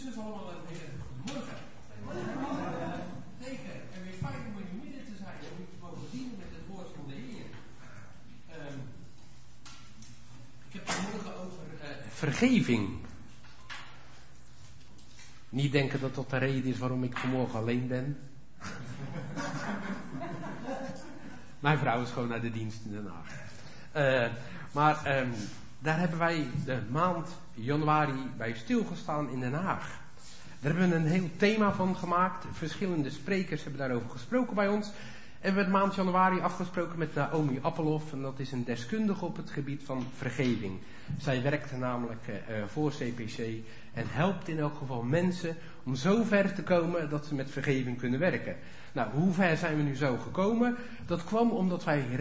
zus allemaal een hele goede morgen. Zeker. En weer fijn om in je midden te zijn. Om je te mogen dienen met het woord van de Heer. Ik heb het vanmorgen over vergeving. Niet denken dat dat de reden is waarom ik vanmorgen alleen ben. Mijn vrouw is gewoon naar de dienst in Den Haag. Daar hebben wij de maand januari bij stilgestaan in Den Haag. Daar hebben we een heel thema van gemaakt. Verschillende sprekers hebben daarover gesproken bij ons. En we hebben de maand januari afgesproken met Naomi Appelhoff. En dat is een deskundige op het gebied van vergeving. Zij werkte namelijk voor CPC. En helpt in elk geval mensen om zo ver te komen dat ze met vergeving kunnen werken. Nou, hoe ver zijn we nu zo gekomen? Dat kwam omdat wij...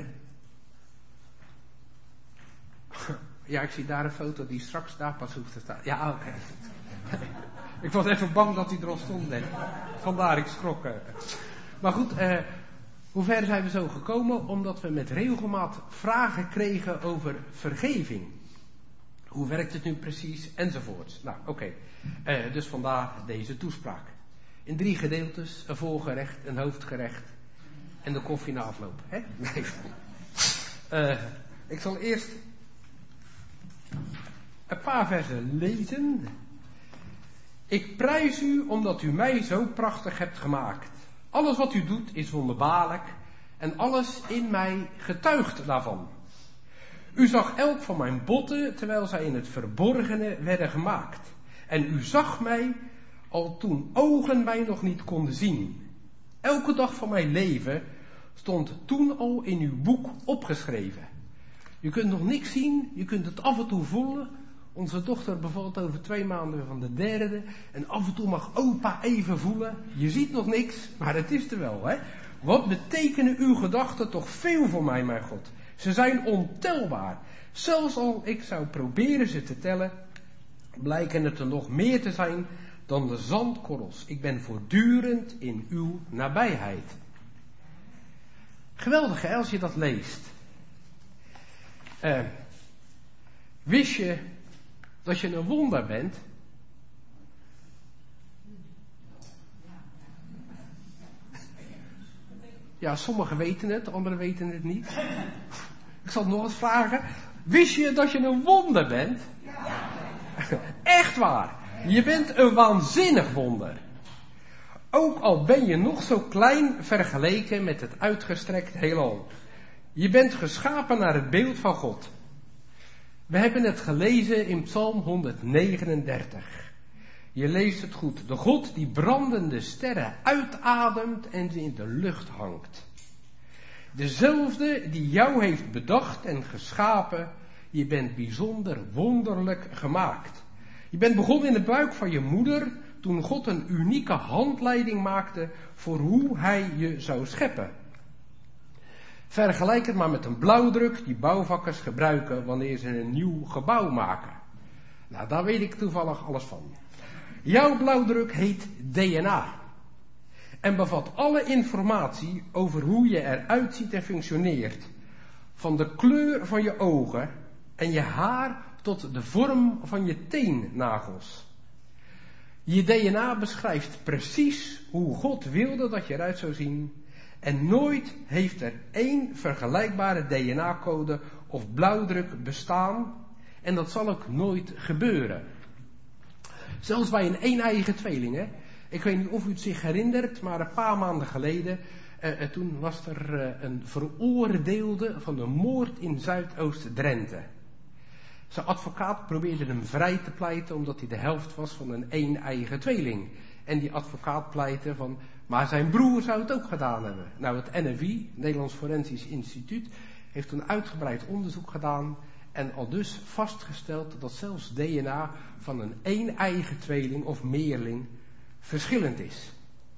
Ja, ik zie daar een foto die straks daar pas hoeft te staan. Ja, oké. Ik was even bang dat hij er al stond net. Vandaar, ik schrok. Maar goed, hoe ver zijn we zo gekomen? Omdat we met regelmaat vragen kregen over vergeving. Hoe werkt het nu precies? Enzovoorts. Nou, oké. Dus vandaar deze toespraak. In 3 gedeeltes, een voorgerecht, een hoofdgerecht en de koffie na afloop. Hè? Nee. Ik zal eerst een paar versen lezen. Ik prijs u omdat u mij zo prachtig hebt gemaakt. Alles wat u doet is wonderbaarlijk en alles in mij getuigt daarvan. U zag elk van mijn botten terwijl zij in het verborgene werden gemaakt. En u zag mij al toen ogen mij nog niet konden zien. Elke dag van mijn leven stond toen al in uw boek opgeschreven. Je kunt nog niks zien, je kunt het af en toe voelen. Onze dochter bevalt over 2 maanden van de 3e. En af en toe mag opa even voelen. Je ziet nog niks, maar het is er wel, hè. Wat betekenen uw gedachten toch veel voor mij, mijn God. Ze zijn ontelbaar. Zelfs al ik zou proberen ze te tellen, blijken het er nog meer te zijn dan de zandkorrels. Ik ben voortdurend in uw nabijheid. Geweldig, hè, als je dat leest. Wist je dat je een wonder bent? Ja, sommigen weten het, anderen weten het niet. Ik zal het nog eens vragen. Wist je dat je een wonder bent? Ja. Echt waar. Je bent een waanzinnig wonder. Ook al ben je nog zo klein vergeleken met het uitgestrekt heelal. Je bent geschapen naar het beeld van God. We hebben het gelezen in Psalm 139. Je leest het goed. De God die brandende sterren uitademt en ze in de lucht hangt. Dezelfde die jou heeft bedacht en geschapen. Je bent bijzonder wonderlijk gemaakt. Je bent begonnen in de buik van je moeder toen God een unieke handleiding maakte voor hoe hij je zou scheppen. Vergelijk het maar met een blauwdruk die bouwvakkers gebruiken wanneer ze een nieuw gebouw maken. Nou, daar weet ik toevallig alles van. Jouw blauwdruk heet DNA. En bevat alle informatie over hoe je eruit ziet en functioneert. Van de kleur van je ogen en je haar tot de vorm van je teennagels. Je DNA beschrijft precies hoe God wilde dat je eruit zou zien. En nooit heeft er 1 vergelijkbare DNA-code of blauwdruk bestaan. En dat zal ook nooit gebeuren. Zelfs bij een een-eigen tweeling. Hè? Ik weet niet of u het zich herinnert, maar een paar maanden geleden. Toen was er een veroordeelde van een moord in Zuidoost-Drenthe. Zijn advocaat probeerde hem vrij te pleiten omdat hij de helft was van een een-eigen tweeling. En die advocaat pleitte van, maar zijn broer zou het ook gedaan hebben. Nou, het NFI, Nederlands Forensisch Instituut, heeft een uitgebreid onderzoek gedaan en al dus vastgesteld dat zelfs DNA van een een-eigen tweeling of meerling verschillend is.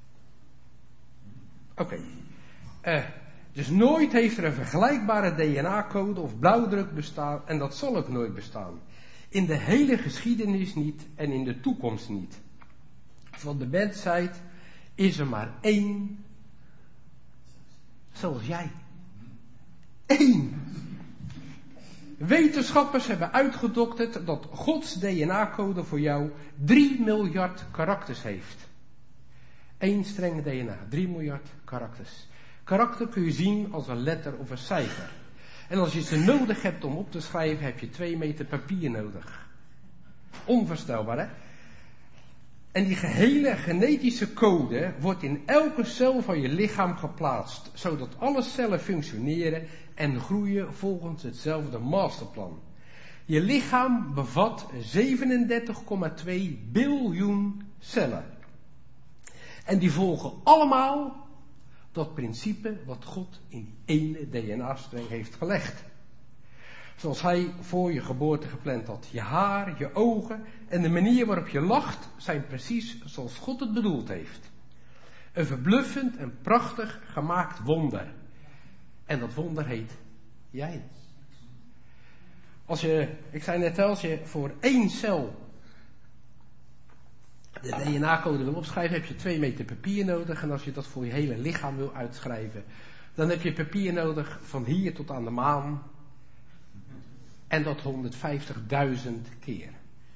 Oké. Dus nooit heeft er een vergelijkbare DNA-code of blauwdruk bestaan en dat zal ook nooit bestaan. In de hele geschiedenis niet en in de toekomst niet. Van de mensheid is er maar 1, zoals jij. 1. Wetenschappers hebben uitgedokterd dat Gods DNA-code voor jou 3 miljard karakters heeft. 1 streng DNA, 3 miljard karakters. Karakter kun je zien als een letter of een cijfer. En als je ze nodig hebt om op te schrijven, heb je 2 meter papier nodig. Onvoorstelbaar, hè? En die gehele genetische code wordt in elke cel van je lichaam geplaatst, zodat alle cellen functioneren en groeien volgens hetzelfde masterplan. Je lichaam bevat 37,2 biljoen cellen. En die volgen allemaal dat principe wat God in die ene DNA-streng heeft gelegd. Zoals hij voor je geboorte gepland had. Je haar, je ogen en de manier waarop je lacht zijn precies zoals God het bedoeld heeft. Een verbluffend en prachtig gemaakt wonder. En dat wonder heet jij. Ik zei net al, als je voor 1 cel de DNA-code wil opschrijven, heb je 2 meter papier nodig. En als je dat voor je hele lichaam wil uitschrijven, dan heb je papier nodig van hier tot aan de maan. En dat 150.000 keer.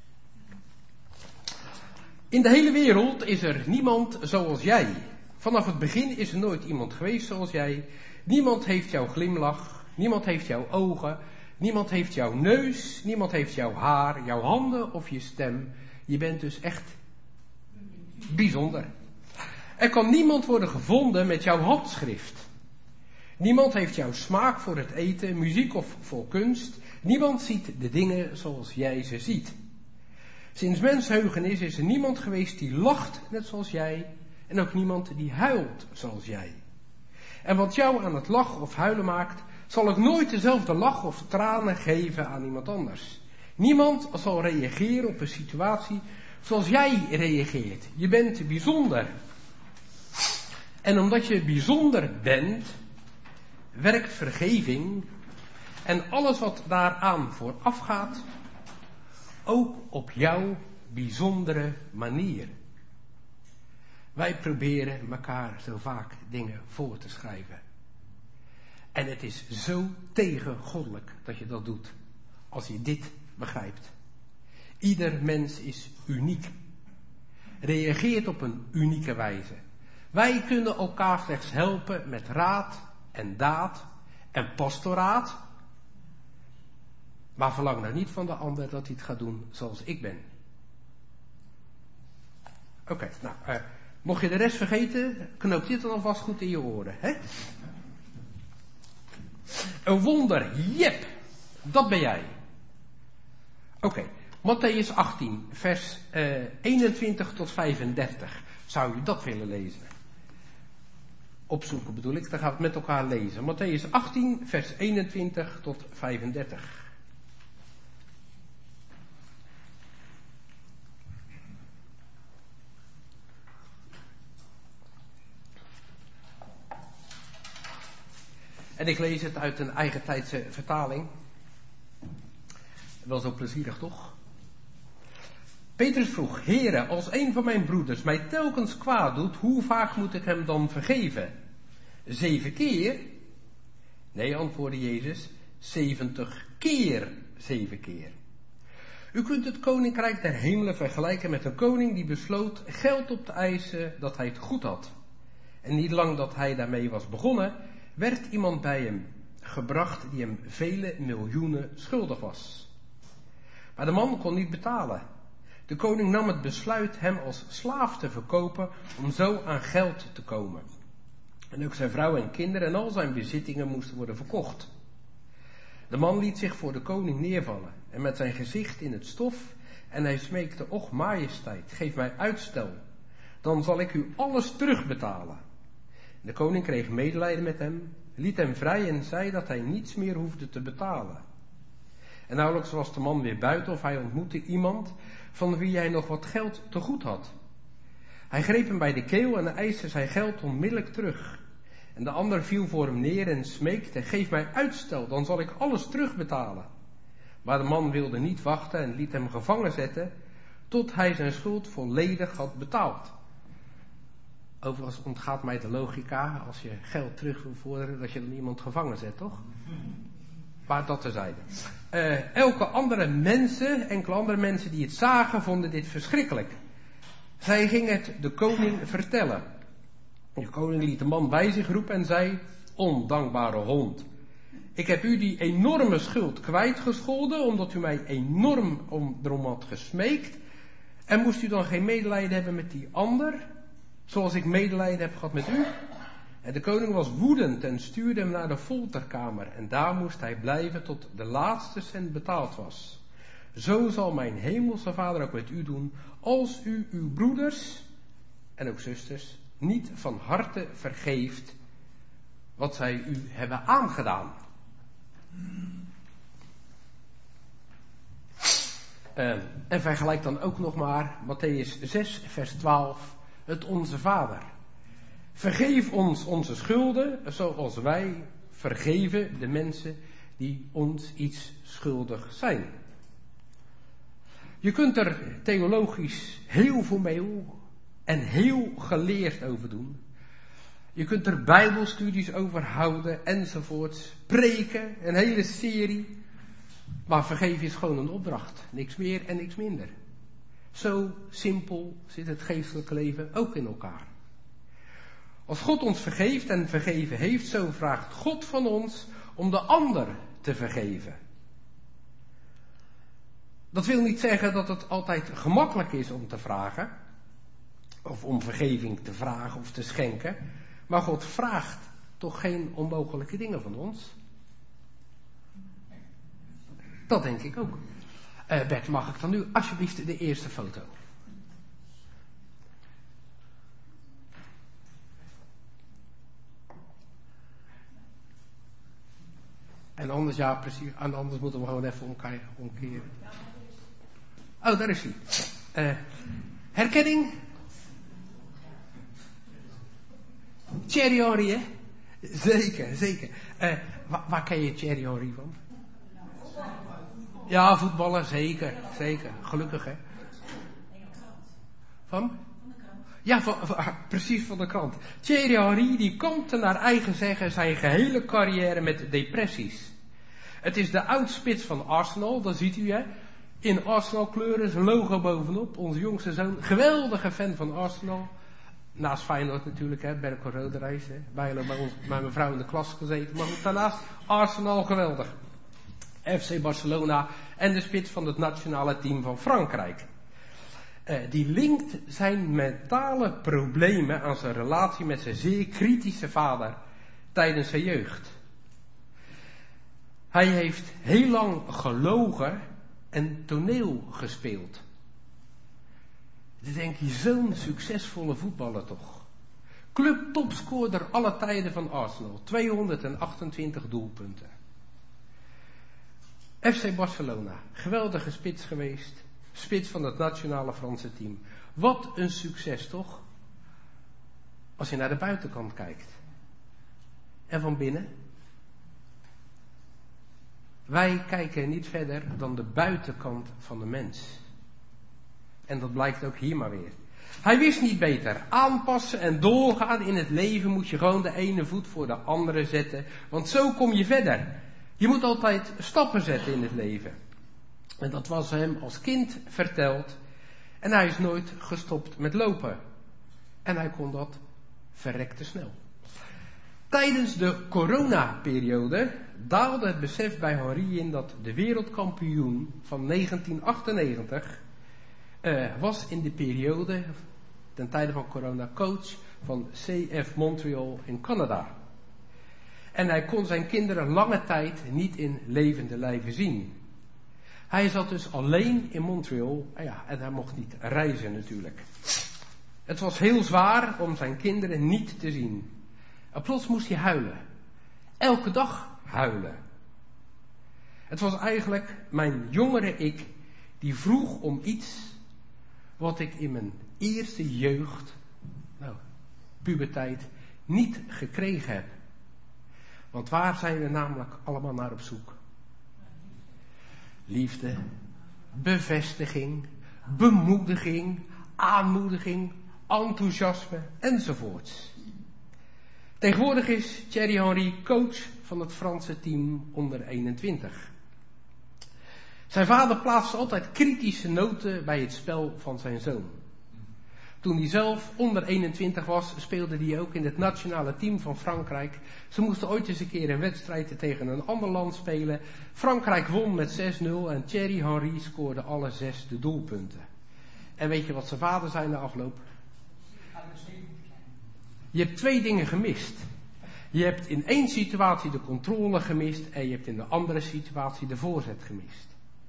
In de hele wereld is er niemand zoals jij. Vanaf het begin is er nooit iemand geweest zoals jij. Niemand heeft jouw glimlach. Niemand heeft jouw ogen. Niemand heeft jouw neus. Niemand heeft jouw haar, jouw handen of je stem. Je bent dus echt bijzonder. Er kan niemand worden gevonden met jouw handschrift. Niemand heeft jouw smaak voor het eten, muziek of voor kunst. Niemand ziet de dingen zoals jij ze ziet. Sinds mensheugenis is er niemand geweest die lacht net zoals jij. En ook niemand die huilt zoals jij. En wat jou aan het lachen of huilen maakt, zal ook nooit dezelfde lach of tranen geven aan iemand anders. Niemand zal reageren op een situatie zoals jij reageert. Je bent bijzonder. En omdat je bijzonder bent, werkt vergeving en alles wat daaraan vooraf gaat, ook op jouw bijzondere manier. Wij proberen elkaar zo vaak dingen voor te schrijven. En het is zo tegengoddelijk dat je dat doet, als je dit begrijpt. Ieder mens is uniek. Reageert op een unieke wijze. Wij kunnen elkaar slechts helpen met raad en daad en pastoraat. Maar verlang nou niet van de ander dat hij het gaat doen zoals ik ben. Oké, mocht je de rest vergeten, knoop dit dan alvast goed in je oren. Hè? Een wonder, jep, dat ben jij. Oké, Mattheüs 18, vers 21 tot 35. Zou je dat willen lezen? Opzoeken bedoel ik, dan gaan we het met elkaar lezen. Mattheüs 18, vers 21 tot 35. En ik lees het uit een eigentijdse vertaling. Wel zo plezierig, toch? Petrus vroeg: Heere, als een van mijn broeders mij telkens kwaad doet, hoe vaak moet ik hem dan vergeven? 7 keer? Nee, antwoordde Jezus, 70 keer 7 keer. U kunt het koninkrijk der hemelen vergelijken met een koning die besloot geld op te eisen dat hij het goed had. En niet lang dat hij daarmee was begonnen, werd iemand bij hem gebracht die hem vele miljoenen schuldig was. Maar de man kon niet betalen. De koning nam het besluit hem als slaaf te verkopen om zo aan geld te komen. En ook zijn vrouw en kinderen en al zijn bezittingen moesten worden verkocht. De man liet zich voor de koning neervallen en met zijn gezicht in het stof en hij smeekte: Och majesteit, geef mij uitstel, dan zal ik u alles terugbetalen. De koning kreeg medelijden met hem, liet hem vrij en zei dat hij niets meer hoefde te betalen. En nauwelijks was de man weer buiten of hij ontmoette iemand van wie hij nog wat geld te goed had. Hij greep hem bij de keel en eiste zijn geld onmiddellijk terug. En de ander viel voor hem neer en smeekte: Geef mij uitstel, dan zal ik alles terugbetalen. Maar de man wilde niet wachten en liet hem gevangen zetten tot hij zijn schuld volledig had betaald. Overigens ontgaat mij de logica, als je geld terug wil vorderen, dat je dan iemand gevangen zet, toch? Maar dat terzijde. Enkele andere mensen die het zagen, vonden dit verschrikkelijk. Zij gingen het de koning vertellen. De koning liet de man bij zich roepen en zei: ondankbare hond. Ik heb u die enorme schuld kwijtgescholden, omdat u mij enorm erom had gesmeekt. En moest u dan geen medelijden hebben met die ander, zoals ik medelijden heb gehad met u? En de koning was woedend en stuurde hem naar de folterkamer. En daar moest hij blijven tot de laatste cent betaald was. Zo zal mijn hemelse vader ook met u doen, als u uw broeders en ook zusters niet van harte vergeeft wat zij u hebben aangedaan. En vergelijk dan ook nog maar Mattheüs 6 vers 12, het Onze Vader. Vergeef ons onze schulden, zoals wij vergeven de mensen die ons iets schuldig zijn. Je kunt er theologisch heel formeel en heel geleerd over doen. Je kunt er bijbelstudies over houden enzovoorts. Preken, een hele serie. Maar vergeven is gewoon een opdracht. Niks meer en niks minder. Zo simpel zit het geestelijke leven ook in elkaar. Als God ons vergeeft en vergeven heeft, zo vraagt God van ons om de ander te vergeven. Dat wil niet zeggen dat het altijd gemakkelijk is om te vragen. Of om vergeving te vragen of te schenken. Maar God vraagt toch geen onmogelijke dingen van ons? Dat denk ik ook. Bert, mag ik dan nu alsjeblieft de eerste foto? En anders, ja precies, en anders moeten we gewoon even omkeren. Oh, daar is hij. Herkenning? Thierry Henry, hè? Zeker, zeker. Waar ken je Thierry Henry van? Ja, voetballer, zeker, zeker. Gelukkig, hè? Van? Ja, precies van de krant. Thierry Henry, die kampte naar eigen zeggen zijn gehele carrière met depressies. Het is de oudspits van Arsenal, dat ziet u, hè? In Arsenal kleuren, zijn logo bovenop. Onze jongste zoon, geweldige fan van Arsenal. Naast Feyenoord natuurlijk, hè, Berko Roderijs, hè. Bijlo bij mijn vrouw in de klas gezeten. Maar goed, daarnaast Arsenal, geweldig. FC Barcelona en de spits van het nationale team van Frankrijk. Die linkt zijn mentale problemen aan zijn relatie met zijn zeer kritische vader tijdens zijn jeugd. Hij heeft heel lang gelogen en toneel gespeeld. Dan denk je, zo'n succesvolle voetballer toch. Club topscorer alle tijden van Arsenal. 228 doelpunten. FC Barcelona, geweldige spits geweest. Spits van het nationale Franse team. Wat een succes toch? Als je naar de buitenkant kijkt. En van binnen? Wij kijken niet verder dan de buitenkant van de mens. En dat blijkt ook hier maar weer. Hij wist niet beter. Aanpassen en doorgaan in het leven moet je gewoon de ene voet voor de andere zetten. Want zo kom je verder. Je moet altijd stappen zetten in het leven. En dat was hem als kind verteld. En hij is nooit gestopt met lopen. En hij kon dat verrekte snel. Tijdens de coronaperiode daalde het besef bij Henry in dat de wereldkampioen van 1998 was in de periode, ten tijde van corona, coach van CF Montreal in Canada. En hij kon zijn kinderen lange tijd niet in levende lijven zien. Hij zat dus alleen in Montreal, en hij mocht niet reizen natuurlijk. Het was heel zwaar om zijn kinderen niet te zien. En plots moest hij huilen. Elke dag huilen. Het was eigenlijk mijn jongere ik die vroeg om iets wat ik in mijn eerste jeugd, puberteit, niet gekregen heb. Want waar zijn we namelijk allemaal naar op zoek? Liefde, bevestiging, bemoediging, aanmoediging, enthousiasme enzovoorts. Tegenwoordig is Thierry Henry coach van het Franse team onder 21. Zijn vader plaatste altijd kritische noten bij het spel van zijn zoon. Toen hij zelf onder 21 was, speelde hij ook in het nationale team van Frankrijk. Ze moesten ooit eens een keer een wedstrijd tegen een ander land spelen. Frankrijk won met 6-0 en Thierry Henry scoorde alle 6 de doelpunten. En weet je wat zijn vader zei na afloop? Je hebt 2 dingen gemist. Je hebt in één situatie de controle gemist en je hebt in de andere situatie de voorzet gemist.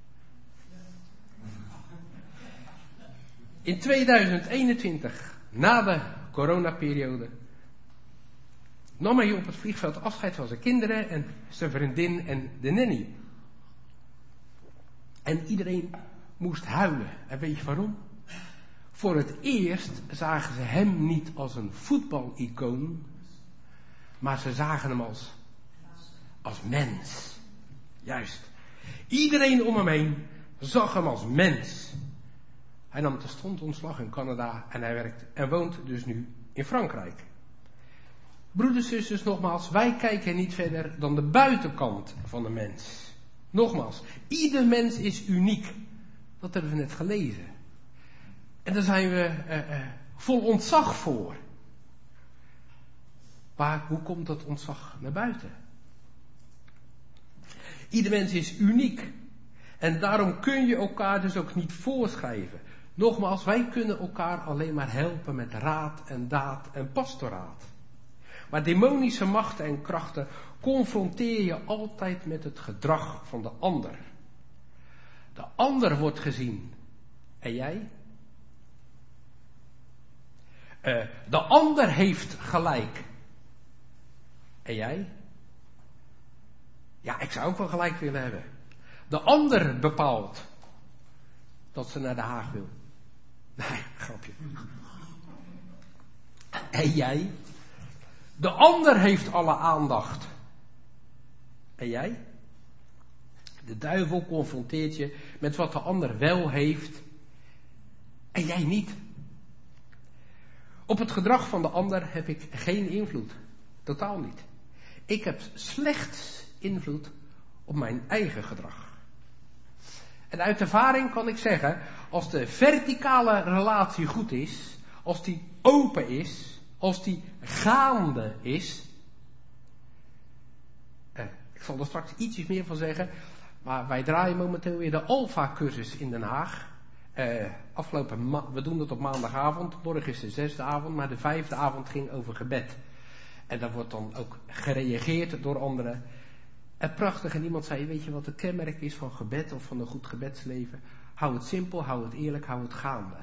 In 2021, na de coronaperiode, nam hij op het vliegveld afscheid van zijn kinderen en zijn vriendin en de nanny. En iedereen moest huilen. En weet je waarom? Voor het eerst zagen ze hem niet als een voetbalicoon, maar ze zagen hem als mens. Juist. Iedereen om hem heen zag hem als mens. Hij nam terstond ontslag in Canada en hij werkt en woont dus nu in Frankrijk. Broeders en zusters, nogmaals, wij kijken niet verder dan de buitenkant van de mens. Nogmaals, ieder mens is uniek. Dat hebben we net gelezen. En daar zijn we vol ontzag voor. Maar hoe komt dat ontzag naar buiten? Ieder mens is uniek. En daarom kun je elkaar dus ook niet voorschrijven. Nogmaals, wij kunnen elkaar alleen maar helpen met raad en daad en pastoraat. Maar demonische machten en krachten confronteer je altijd met het gedrag van de ander. De ander wordt gezien. En jij? De ander heeft gelijk. En jij? Ja, ik zou ook wel gelijk willen hebben. De ander bepaalt dat ze naar Den Haag wil. Nee, grapje. En jij? De ander heeft alle aandacht. En jij? De duivel confronteert je met wat de ander wel heeft. En jij niet. Op het gedrag van de ander heb ik geen invloed. Totaal niet. Ik heb slechts invloed op mijn eigen gedrag. En uit ervaring kan ik zeggen, als de verticale relatie goed is, als die open is, als die gaande is. Ik zal er straks ietsjes meer van zeggen, maar wij draaien momenteel weer de Alpha-cursus in Den Haag. We doen het op maandagavond, morgen is de 6e avond, maar de 5e avond ging over gebed. En daar wordt dan ook gereageerd door anderen. En prachtig, en iemand zei, weet je wat het kenmerk is van gebed of van een goed gebedsleven? Hou het simpel, hou het eerlijk, hou het gaande.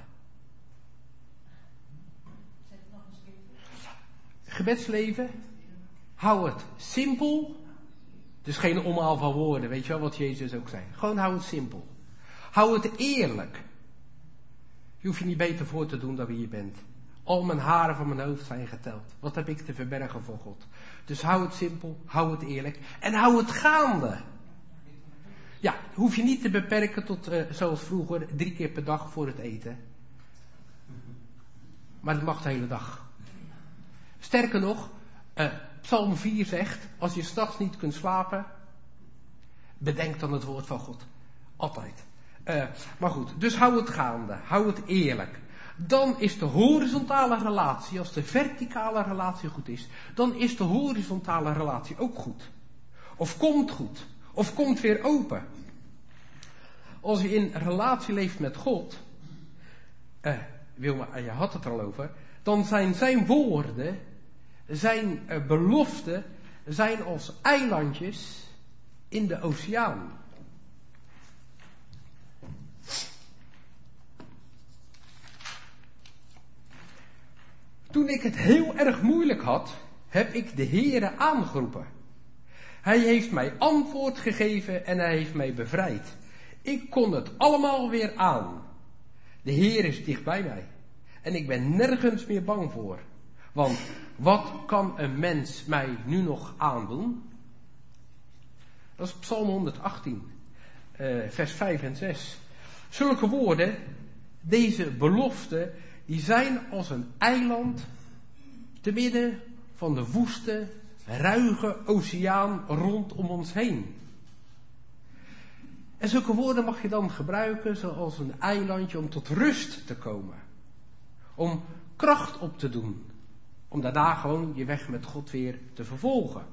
Gebedsleven, hou het simpel, dus geen omhaal van woorden, weet je wel wat Jezus ook zei. Gewoon hou het simpel. Hou het eerlijk. Je hoeft je niet beter voor te doen dan wie je bent. Al mijn haren van mijn hoofd zijn geteld. Wat heb ik te verbergen voor God? Dus hou het simpel, hou het eerlijk en hou het gaande. Ja, hoef je niet te beperken tot zoals vroeger 3 keer per dag voor het eten. Maar dat mag de hele dag. Sterker nog, Psalm 4 zegt, als je 's nachts niet kunt slapen, bedenk dan het woord van God. Altijd. Maar goed, dus hou het gaande, hou het eerlijk. Dan is de horizontale relatie, als de verticale relatie goed is, dan is de horizontale relatie ook goed. Of komt weer open. Als je in relatie leeft met God, Wilma, je had het er al over, dan zijn zijn woorden, zijn beloften, zijn als eilandjes in de oceaan. Toen ik het heel erg moeilijk had, heb ik de Heere aangeroepen. Hij heeft mij antwoord gegeven en hij heeft mij bevrijd. Ik kon het allemaal weer aan. De Heer is dicht bij mij. En ik ben nergens meer bang voor. Want wat kan een mens mij nu nog aandoen? Dat is Psalm 118, vers 5 en 6. Zulke woorden, deze beloften, die zijn als een eiland te midden van de woeste, ruige oceaan rondom ons heen. En zulke woorden mag je dan gebruiken zoals een eilandje om tot rust te komen. Om kracht op te doen. Om daarna gewoon je weg met God weer te vervolgen.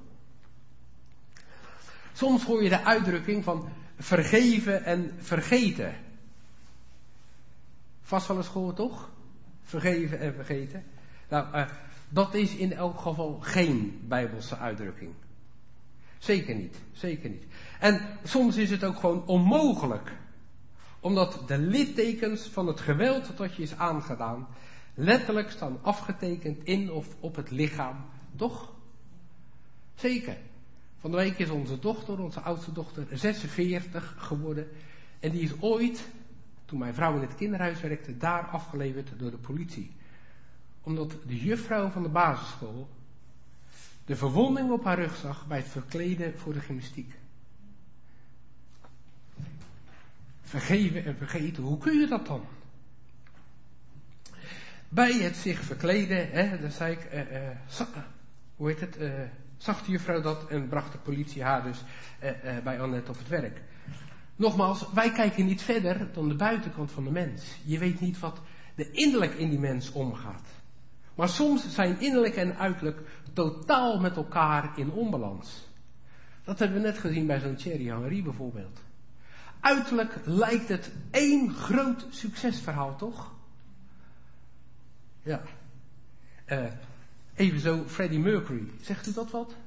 Soms hoor je de uitdrukking van vergeven en vergeten. Vast wel eens gehoord, toch? Vergeven en vergeten. Nou, dat is in elk geval geen Bijbelse uitdrukking. Zeker niet, zeker niet. En soms is het ook gewoon onmogelijk. Omdat de littekens van het geweld dat je is aangedaan letterlijk staan afgetekend in of op het lichaam. Toch? Zeker. Van de week is onze dochter, onze oudste dochter, 46 geworden. En die is ooit, toen mijn vrouw in het kinderhuis werkte, daar afgeleverd door de politie. Omdat de juffrouw van de basisschool de verwonding op haar rug zag bij het verkleden voor de gymnastiek. Vergeven en vergeten, hoe kun je dat dan? Bij het zich verkleden, dan zei ik, zag de juffrouw dat en bracht de politie haar dus bij Annette op het werk. Nogmaals, wij kijken niet verder dan de buitenkant van de mens. Je weet niet wat er innerlijk in die mens omgaat. Maar soms zijn innerlijk en uiterlijk totaal met elkaar in onbalans. Dat hebben we net gezien bij zo'n Thierry Henry bijvoorbeeld. Uiterlijk lijkt het één groot succesverhaal, toch? Ja. Evenzo Freddie Mercury. Zegt u dat wat?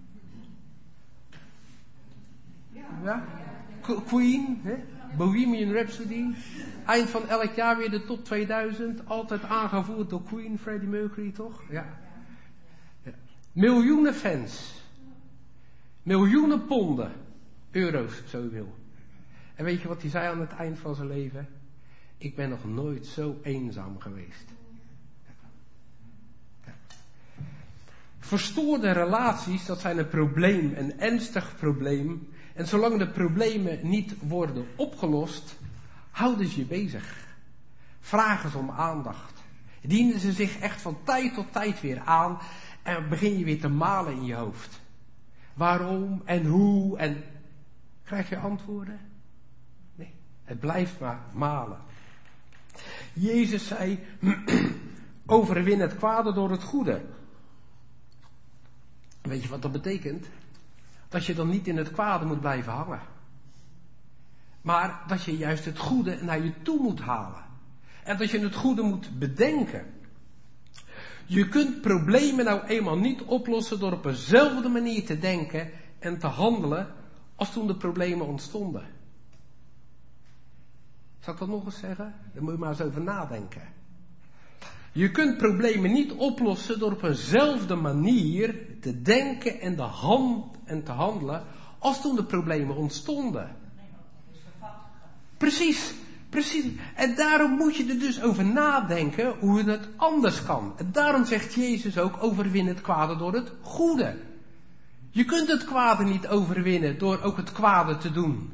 Ja? Queen, hè? Bohemian Rhapsody. Eind van elk jaar weer de top 2000. Altijd aangevoerd door Queen, Freddie Mercury, toch? Ja. Miljoenen fans. Miljoenen ponden. Euro's, zo u wil. En weet je wat hij zei aan het eind van zijn leven? Ik ben nog nooit zo eenzaam geweest. Verstoorde relaties, dat zijn een probleem, een ernstig probleem. En zolang de problemen niet worden opgelost, houden ze je bezig. Vragen ze om aandacht. Dienen ze zich echt van tijd tot tijd weer aan en begin je weer te malen in je hoofd. Waarom en hoe en krijg je antwoorden? Nee, het blijft maar malen. Jezus zei, overwin het kwade door het goede. Weet je wat dat betekent? Dat je dan niet in het kwade moet blijven hangen. Maar dat je juist het goede naar je toe moet halen. En dat je het goede moet bedenken. Je kunt problemen nou eenmaal niet oplossen door op eenzelfde manier te denken en te handelen als toen de problemen ontstonden. Zal ik dat nog eens zeggen? Daar moet je maar eens over nadenken. Je kunt problemen niet oplossen door op eenzelfde manier te denken en te handelen als toen de problemen ontstonden. Precies. En daarom moet je er dus over nadenken hoe het anders kan. En daarom zegt Jezus ook, overwin het kwade door het goede. Je kunt het kwade niet overwinnen door ook het kwade te doen.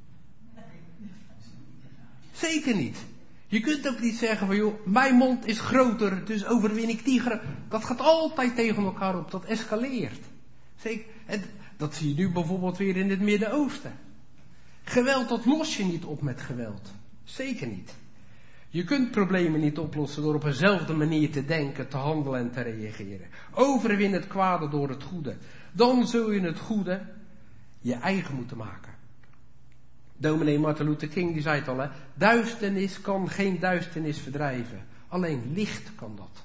Zeker niet. Je kunt ook niet zeggen van, joh, mijn mond is groter, dus overwin ik die. Dat gaat altijd tegen elkaar op, dat escaleert. Zeker. En dat zie je nu bijvoorbeeld weer in het Midden-Oosten. Geweld, dat los je niet op met geweld. Zeker niet. Je kunt problemen niet oplossen door op eenzelfde manier te denken, te handelen en te reageren. Overwin het kwade door het goede. Dan zul je het goede je eigen moeten maken. Dominee Martin Luther King die zei het al, hè? Duisternis kan geen duisternis verdrijven. Alleen licht kan dat.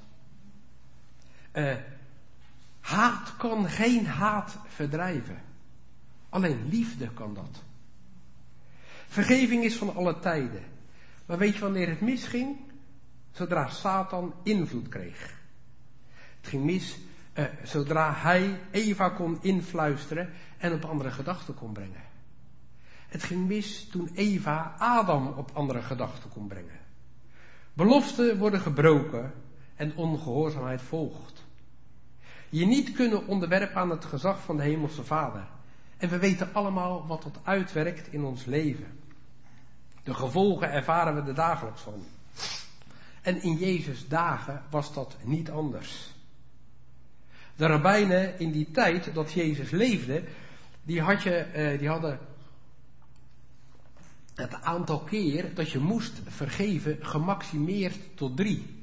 Haat kan geen haat verdrijven. Alleen liefde kan dat. Vergeving is van alle tijden. Maar weet je wanneer het misging? Zodra Satan invloed kreeg. Het ging mis zodra hij Eva kon influisteren en op andere gedachten kon brengen. Het ging mis toen Eva Adam op andere gedachten kon brengen. Beloften worden gebroken en ongehoorzaamheid volgt. Je niet kunnen onderwerpen aan het gezag van de Hemelse Vader. En we weten allemaal wat dat uitwerkt in ons leven. De gevolgen ervaren we er dagelijks van. En in Jezus' dagen was dat niet anders. De rabbijnen in die tijd dat Jezus leefde, die hadden het aantal keer dat je moest vergeven gemaximeerd tot 3.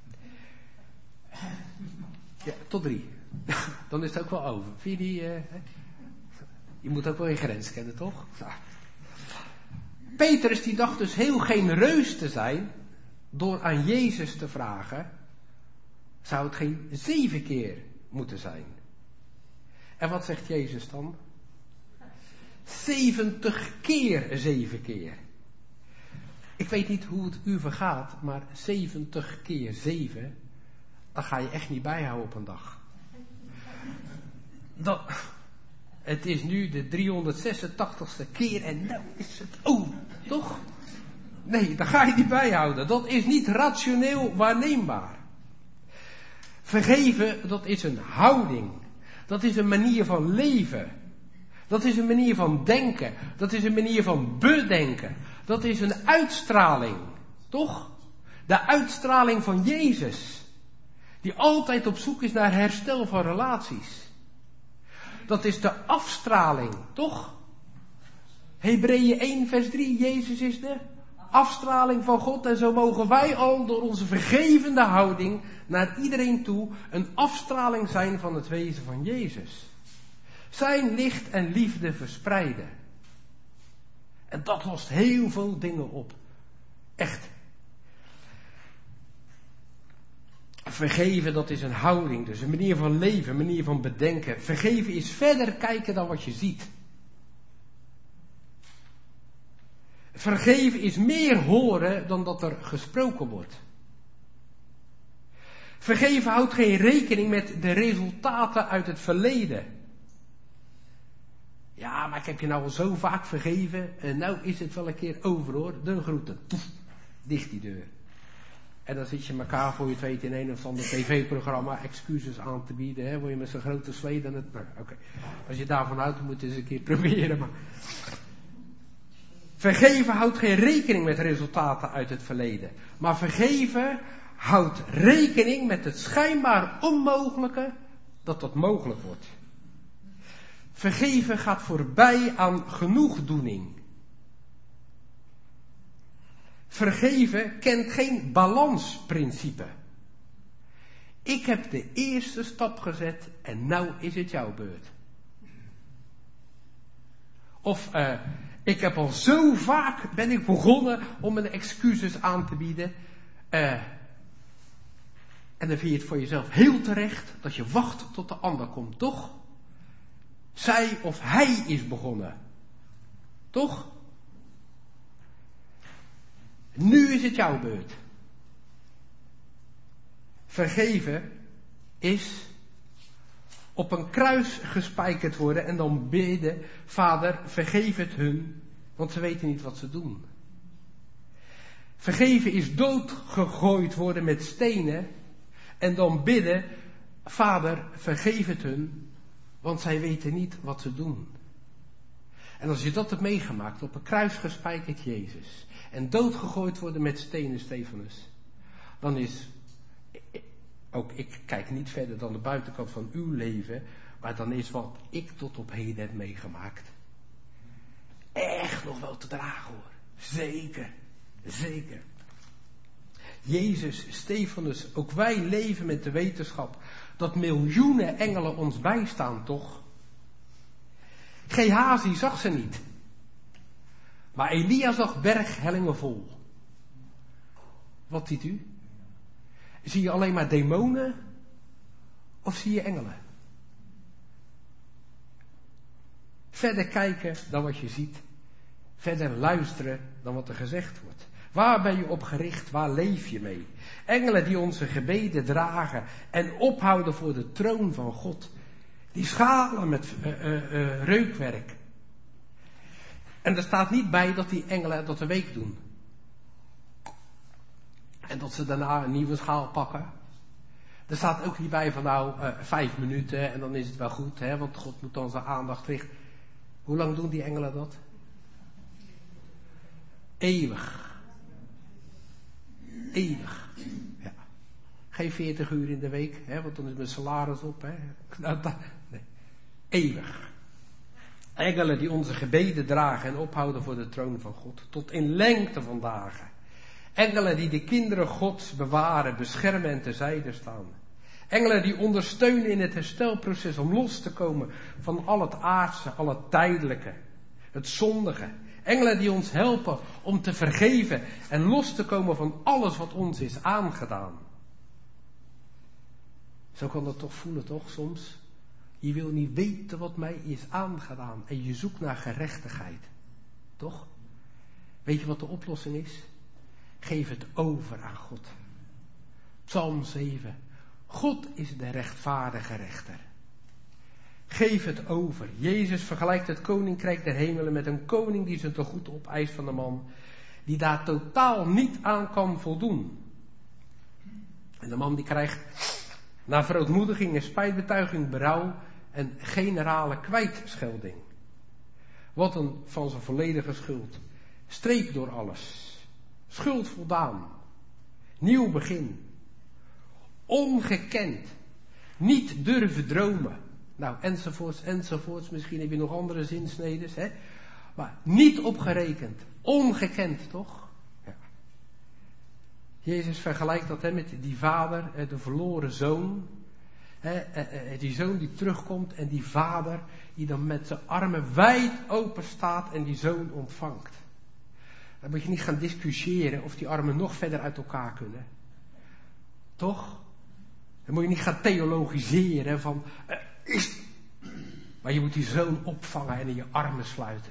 Ja, tot 3. Dan is het ook wel over. Vind je die? Je moet ook wel je grens kennen, toch? Nou. Petrus die dacht dus heel genereus te zijn door aan Jezus te vragen, zou het geen 7 keer moeten zijn. En wat zegt Jezus dan? 70 keer 7 keer. Ik weet niet hoe het u vergaat, maar 70 keer 7, dat ga je echt niet bijhouden op een dag. Het is nu de 386ste keer en nou is het over, toch? Nee, dat ga je niet bijhouden. Dat is niet rationeel waarneembaar. Vergeven, dat is een houding. Dat is een manier van leven. Dat is een manier van denken. Dat is een manier van bedenken. Dat is een uitstraling. Toch? De uitstraling van Jezus. Die altijd op zoek is naar herstel van relaties. Dat is de afstraling. Toch? Hebreeën 1 vers 3. Jezus is de afstraling van God. En zo mogen wij al door onze vergevende houding naar iedereen toe een afstraling zijn van het wezen van Jezus. Zijn licht en liefde verspreiden. En dat lost heel veel dingen op. Echt. Vergeven, dat is een houding, dus een manier van leven, een manier van bedenken. Vergeven is verder kijken dan wat je ziet. Vergeven is meer horen dan dat er gesproken wordt. Vergeven houdt geen rekening met de resultaten uit het verleden. Ja, maar ik heb je nou al zo vaak vergeven en nou is het wel een keer over hoor. De groeten. Poef, dicht die deur. En dan zit je elkaar voor je het weet in een of ander tv-programma excuses aan te bieden. Hè? Word je met zo'n grote slee dan het... Nou, oké. Als je daarvan houdt, moet je eens een keer proberen. Maar... Vergeven houdt geen rekening met resultaten uit het verleden. Maar vergeven houdt rekening met het schijnbaar onmogelijke dat mogelijk wordt. Vergeven gaat voorbij aan genoegdoening. Vergeven kent geen balansprincipe. Ik heb de eerste stap gezet en nou is het jouw beurt. Of ik heb al zo vaak ben ik begonnen om mijn excuses aan te bieden. En dan vind je het voor jezelf heel terecht dat je wacht tot de ander komt, toch? Zij of hij is begonnen. Toch? Nu is het jouw beurt. Vergeven is op een kruis gespijkerd worden en dan bidden, Vader, vergeef het hun, want ze weten niet wat ze doen. Vergeven is doodgegooid worden met stenen en dan bidden, Vader, vergeef het hun, want zij weten niet wat ze doen. En als je dat hebt meegemaakt, op een kruis gespijkerd Jezus, en doodgegooid worden met stenen, Stefanus, dan is, ook ik kijk niet verder dan de buitenkant van uw leven, maar dan is wat ik tot op heden heb meegemaakt echt nog wel te dragen hoor. Zeker, zeker. Jezus, Stefanus, ook wij leven met de wetenschap dat miljoenen engelen ons bijstaan, toch? Gehazi zag ze niet. Maar Elia zag berghellingen vol. Wat ziet u? Zie je alleen maar demonen? Of zie je engelen? Verder kijken dan wat je ziet. Verder luisteren dan wat er gezegd wordt. Waar ben je op gericht? Waar leef je mee? Engelen die onze gebeden dragen en ophouden voor de troon van God. Die schalen met reukwerk. En er staat niet bij dat die engelen dat een week doen. En dat ze daarna een nieuwe schaal pakken. Er staat ook niet bij van 5 minuten en dan is het wel goed. Hè, want God moet dan zijn aandacht richten. Hoe lang doen die engelen dat? Eeuwig. Eeuwig. Ja. Geen 40 uur in de week, want dan is mijn salaris op. Nee. Eeuwig. Engelen die onze gebeden dragen en ophouden voor de troon van God. Tot in lengte van dagen. Engelen die de kinderen Gods bewaren, beschermen en terzijde staan. Engelen die ondersteunen in het herstelproces om los te komen van al het aardse, al het tijdelijke, het zondige. Engelen die ons helpen om te vergeven en los te komen van alles wat ons is aangedaan. Zo kan dat toch voelen, toch, soms? Je wil niet weten wat mij is aangedaan en je zoekt naar gerechtigheid. Toch? Weet je wat de oplossing is? Geef het over aan God. Psalm 7. God is de rechtvaardige rechter. Geef het over. Jezus vergelijkt het koninkrijk der hemelen met een koning die zijn tegoed opeist van de man die daar totaal niet aan kan voldoen. En de man die krijgt na verootmoediging en spijtbetuiging berouw en generale kwijtschelding. Wat een van zijn volledige schuld. Streep door alles. Schuld voldaan. Nieuw begin. Ongekend. Niet durven dromen. Nou, enzovoorts, enzovoorts. Misschien heb je nog andere zinsnedes, hè. Maar niet opgerekend. Ongekend, toch? Ja. Jezus vergelijkt dat met die vader, de verloren zoon. Die zoon die terugkomt en die vader die dan met zijn armen wijd open staat en die zoon ontvangt. Dan moet je niet gaan discussiëren of die armen nog verder uit elkaar kunnen. Toch? Dan moet je niet gaan theologiseren van... Maar je moet die zoon opvangen en in je armen sluiten.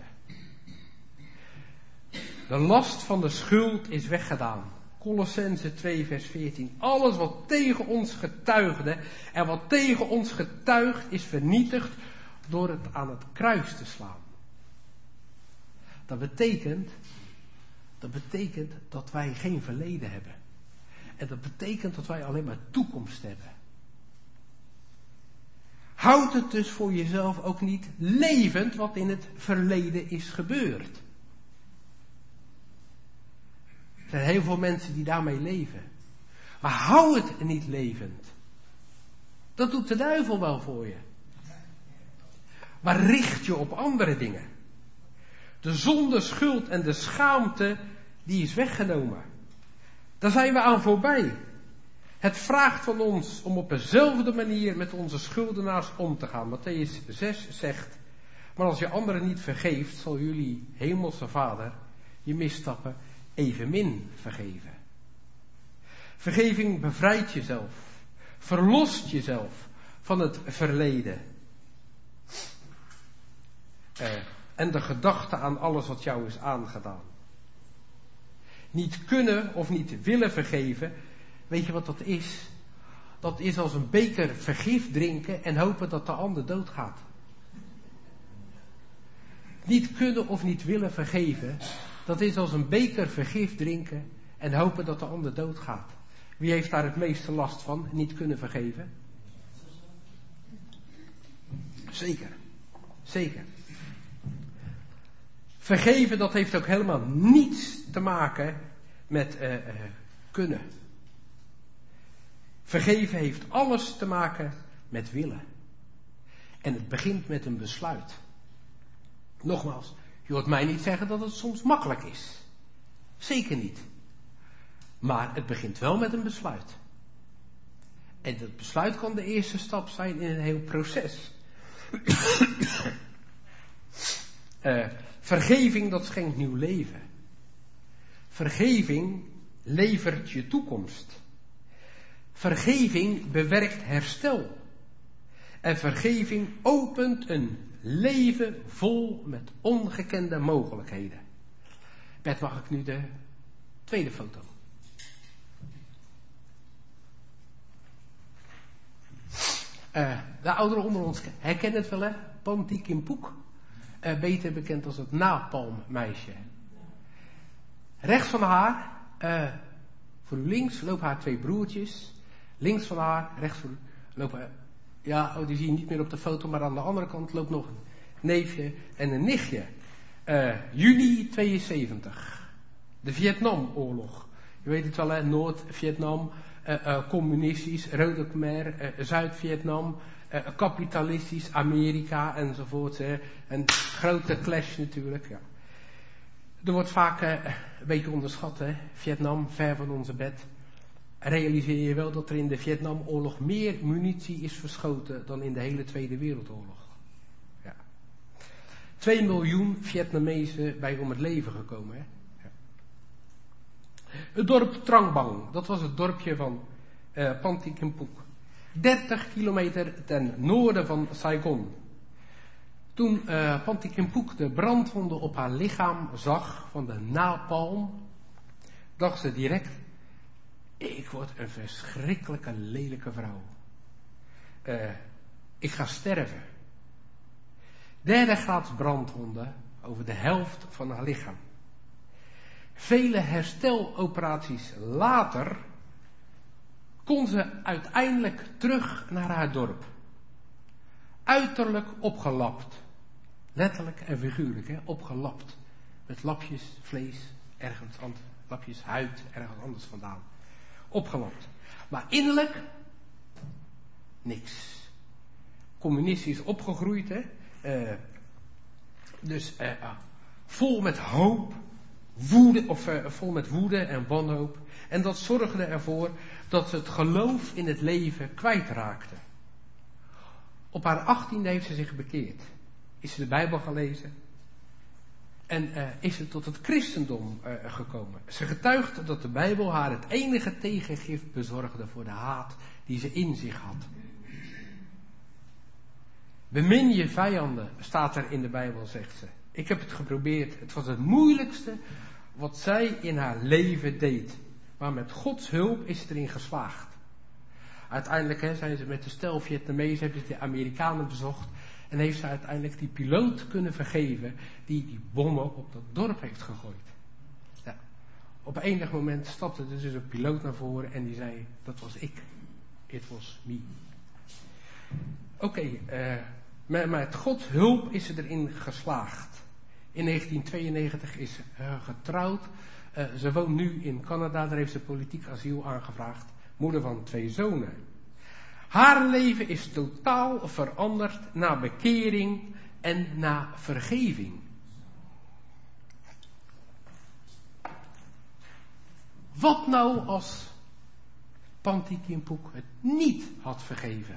De last van de schuld is weggedaan. Colossenzen 2 vers 14. Alles wat tegen ons getuigde en wat tegen ons getuigt is vernietigd door het aan het kruis te slaan. Dat betekent dat wij geen verleden hebben. En dat betekent dat wij alleen maar toekomst hebben. Houd het dus voor jezelf ook niet levend wat in het verleden is gebeurd. Er zijn heel veel mensen die daarmee leven. Maar hou het niet levend. Dat doet de duivel wel voor je. Maar richt je op andere dingen. De zonde, schuld en de schaamte, die is weggenomen. Daar zijn we aan voorbij. Het vraagt van ons om op dezelfde manier met onze schuldenaars om te gaan. Mattheüs 6 zegt, maar als je anderen niet vergeeft, zal jullie hemelse Vader je misstappen evenmin vergeven. Vergeving bevrijdt jezelf. Verlost jezelf van het verleden. En de gedachte aan alles wat jou is aangedaan. Niet kunnen of niet willen vergeven, weet je wat dat is? Dat is als een beker vergif drinken en hopen dat de ander doodgaat. Niet kunnen of niet willen vergeven, dat is als een beker vergif drinken en hopen dat de ander doodgaat. Wie heeft daar het meeste last van, niet kunnen vergeven? Zeker, zeker. Vergeven, dat heeft ook helemaal niets te maken met kunnen. Vergeven heeft alles te maken met willen. En het begint met een besluit. Nogmaals, je hoort mij niet zeggen dat het soms makkelijk is. Zeker niet. Maar het begint wel met een besluit. En dat besluit kan de eerste stap zijn in een heel proces. Vergeving, dat schenkt nieuw leven. Vergeving levert je toekomst. Vergeving bewerkt herstel. En vergeving opent een leven vol met ongekende mogelijkheden. Bert, mag ik nu de tweede foto? De ouderen onder ons herkennen het wel, hè? Panty Kimpoek. Beter bekend als het napalmmeisje. Rechts van haar, voor u links, lopen haar twee broertjes. Links van haar, rechts voor u, lopen... die zie je niet meer op de foto, maar aan de andere kant loopt nog een neefje en een nichtje. Juli 72. De Vietnamoorlog. Je weet het wel, hè? Noord-Vietnam, communistisch, Rode Khmer, Zuid-Vietnam, kapitalistisch, Amerika enzovoort. Een grote clash natuurlijk, ja. Er wordt vaak een beetje onderschat, hè. Vietnam, ver van onze bed. Realiseer je wel dat er in de Vietnamoorlog meer munitie is verschoten dan in de hele Tweede Wereldoorlog. Ja. 2 miljoen Vietnamezen bij om het leven gekomen, hè. Ja. Het dorp Trang Bang, dat was het dorpje van Pantikenpoek. 30 kilometer ten noorden van Saigon. Toen Pantikenpoek de brandwonden op haar lichaam zag van de napalm, dacht ze direct: ik word een verschrikkelijke lelijke vrouw. Ik ga sterven. 3e graads brandwonden over de helft van haar lichaam. Vele hersteloperaties later kon ze uiteindelijk terug naar haar dorp. Uiterlijk opgelapt. Letterlijk en figuurlijk, hè? Opgelapt. Met lapjes vlees, ergens anders, lapjes huid, ergens anders vandaan. Opgelapt. Maar innerlijk niks. Communistisch opgegroeid, hè? Vol met hoop, vol met woede en wanhoop. En dat zorgde ervoor dat ze het geloof in het leven kwijtraakte. Op haar 18e heeft ze zich bekeerd. Is ze de Bijbel gelezen. En is ze tot het christendom gekomen. Ze getuigde dat de Bijbel haar het enige tegengif bezorgde voor de haat die ze in zich had. Bemin je vijanden, staat er in de Bijbel, zegt ze. Ik heb het geprobeerd. Het was het moeilijkste wat zij in haar leven deed. Maar met Gods hulp is ze erin geslaagd. Uiteindelijk zijn ze met de stel Vietnamezen, hebben ze de Amerikanen bezocht. En heeft ze uiteindelijk die piloot kunnen vergeven die bommen op dat dorp heeft gegooid. Ja. Op enig moment stapte er dus een piloot naar voren en die zei: dat was ik. It was me. Oké, met Gods hulp is ze erin geslaagd. In 1992 is ze getrouwd. Ze woont nu in Canada, daar heeft ze politiek asiel aangevraagd. Moeder van 2 zonen. Haar leven is totaal veranderd na bekering en na vergeving. Wat nou als Pantikenpoek het niet had vergeven?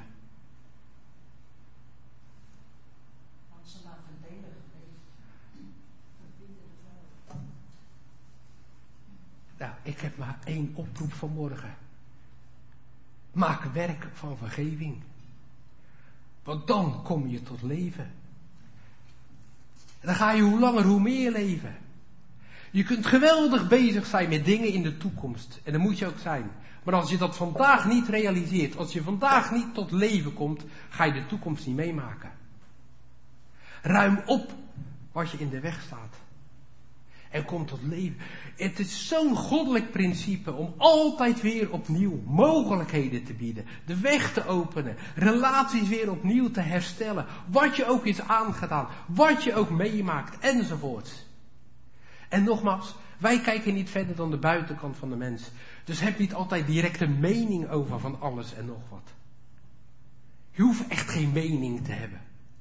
Had ze maar verdediger geweest. Nou, ik heb maar 1 oproep vanmorgen. Maak werk van vergeving. Want dan kom je tot leven. En dan ga je hoe langer hoe meer leven. Je kunt geweldig bezig zijn met dingen in de toekomst. En dat moet je ook zijn. Maar als je dat vandaag niet realiseert, als je vandaag niet tot leven komt, ga je de toekomst niet meemaken. Ruim op wat je in de weg staat. En kom tot leven. Het is zo'n goddelijk principe om altijd weer opnieuw mogelijkheden te bieden. De weg te openen. Relaties weer opnieuw te herstellen. Wat je ook is aangedaan. Wat je ook meemaakt. Enzovoort. En nogmaals, wij kijken niet verder dan de buitenkant van de mens. Dus heb niet altijd direct een mening over van alles en nog wat. Je hoeft echt geen mening te hebben.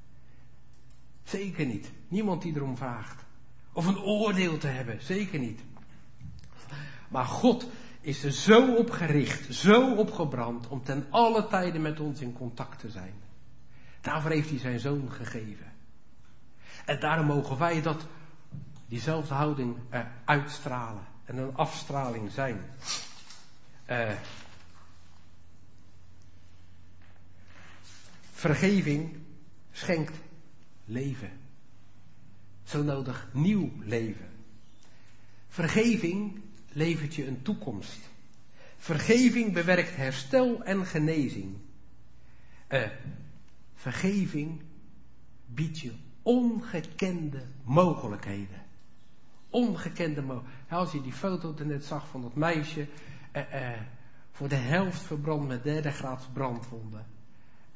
Zeker niet. Niemand die erom vraagt. Of een oordeel te hebben. Zeker niet. Maar God is er zo op gericht, zo op gebrand, om ten alle tijden met ons in contact te zijn. Daarvoor heeft hij zijn zoon gegeven. En daarom mogen wij diezelfde houding uitstralen. En een afstraling zijn. Vergeving schenkt leven. Zo nodig nieuw leven. Vergeving levert je een toekomst. Vergeving bewerkt herstel en genezing. Vergeving biedt je ongekende mogelijkheden. Ongekende mogelijkheden. Als je die foto er net zag van dat meisje, voor de helft verbrand met 3e graads brandwonden.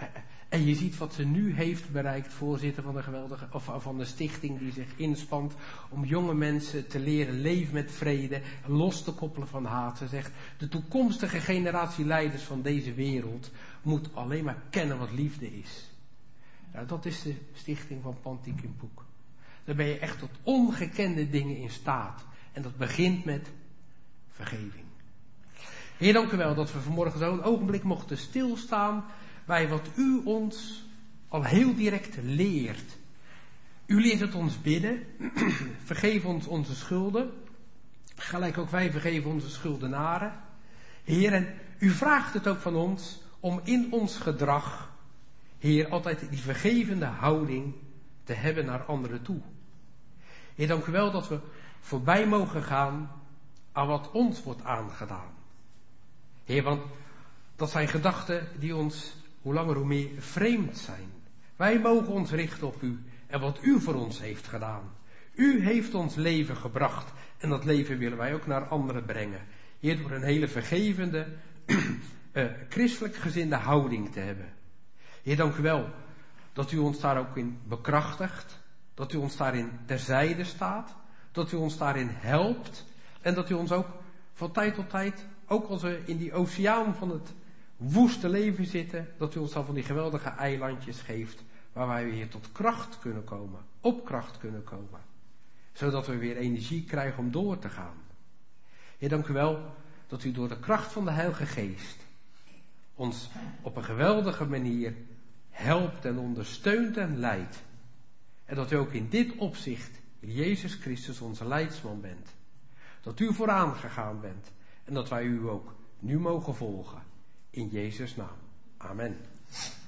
En je ziet wat ze nu heeft bereikt, voorzitter van de geweldige, of van de stichting die zich inspant om jonge mensen te leren leven met vrede, los te koppelen van haat. Ze zegt, de toekomstige generatie leiders van deze wereld moet alleen maar kennen wat liefde is. Nou, dat is de stichting van Pantiquin Boek. Dan ben je echt tot ongekende dingen in staat. En dat begint met vergeving. Heer, dank u wel dat we vanmorgen zo een ogenblik mochten stilstaan bij wat u ons al heel direct leert. U leert het ons bidden. Vergeef ons onze schulden. Gelijk ook wij vergeven onze schuldenaren. Heer, en u vraagt het ook van ons om in ons gedrag, Heer, altijd die vergevende houding te hebben naar anderen toe. Heer, dank u wel dat we voorbij mogen gaan aan wat ons wordt aangedaan. Heer, want dat zijn gedachten die ons hoe langer hoe meer vreemd zijn. Wij mogen ons richten op u en wat u voor ons heeft gedaan. U heeft ons leven gebracht en dat leven willen wij ook naar anderen brengen. Heer, door een hele vergevende, christelijk gezinde houding te hebben. Heer, dank u wel dat u ons daar ook in bekrachtigt. Dat u ons daarin terzijde staat. Dat u ons daarin helpt. En dat u ons ook van tijd tot tijd, ook als we in die oceaan van het woeste leven zitten, dat u ons dan van die geweldige eilandjes geeft, waar wij weer tot kracht kunnen komen. Op kracht kunnen komen. Zodat we weer energie krijgen om door te gaan. Heer, dank u wel dat u door de kracht van de Heilige Geest ons op een geweldige manier helpt en ondersteunt en leidt. En dat u ook in dit opzicht Jezus Christus onze leidsman bent. Dat u vooraan gegaan bent en dat wij u ook nu mogen volgen. In Jezus' naam. Amen.